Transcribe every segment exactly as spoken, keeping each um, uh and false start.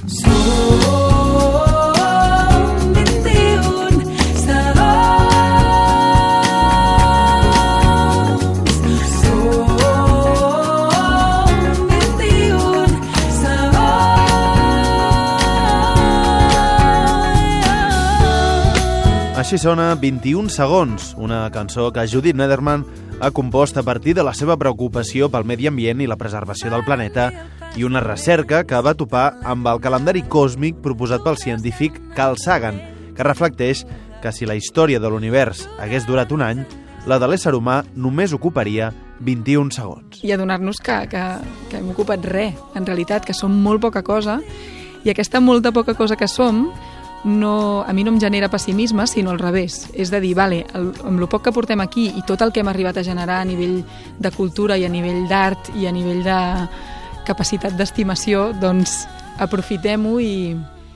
Així sona vint-i-un segons, una cançó que Judith Nederman ha compost a partir de la seva preocupació pel medi ambient i la preservació del planeta i una recerca que va topar amb el calendari còsmic proposat pel científic Carl Sagan, que reflecteix que si la història de l'univers hagués durat un any, la de l'ésser humà només ocuparia vint-i-un segons. I adonar-nos que, que, que hem ocupat res, en realitat, que som molt poca cosa, i aquesta molta poca cosa que som no, a mi no em genera pessimisme, sinó al revés. És de dir, vale, el, amb el poc que portem aquí i tot el que hem arribat a generar a nivell de cultura i a nivell d'art i a nivell de capacitat d'estimació, doncs aprofitem-ho i,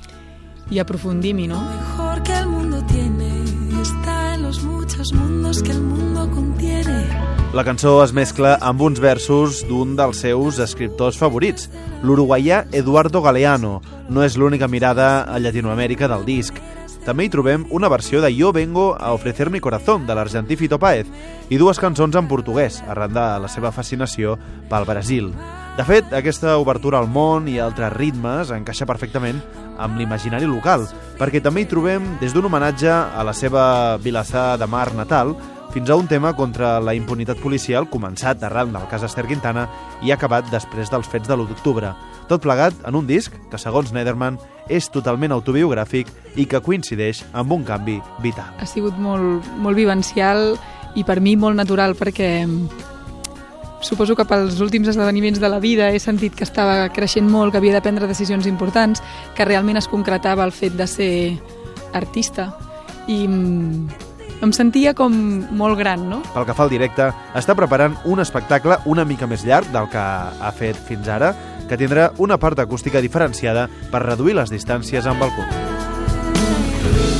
i aprofundim-hi, no? Lo mejor que el mundo tiene está en los muchos mundos que el mundo contiene. La cançó es mescla amb uns versos d'un dels seus escriptors favorits, l'uruguaià Eduardo Galeano. No és l'única mirada a Llatinoamèrica del disc. També hi trobem una versió de Yo vengo a ofrecer mi corazón, de l'argentí Fito Páez, i dues cançons en portuguès, arran de la seva fascinació pel Brasil. De fet, aquesta obertura al món i altres ritmes encaixa perfectament amb l'imaginari local, perquè també hi trobem des d'un homenatge a la seva Vilassar de Mar natal fins a un tema contra la impunitat policial començat arran del cas Ester Quintana i acabat després dels fets de l'u d'octubre. Tot plegat en un disc que, segons Nederman, és totalment autobiogràfic i que coincideix amb un canvi vital. Ha sigut molt, molt vivencial i per mi molt natural, perquè suposo que pels últims esdeveniments de la vida he sentit que estava creixent molt, que havia de prendre decisions importants, que realment es concretava el fet de ser artista, i em sentia com molt gran, no? Pel que fa al directe, està preparant un espectacle una mica més llarg del que ha fet fins ara, que tindrà una part acústica diferenciada per reduir les distàncies amb el públic.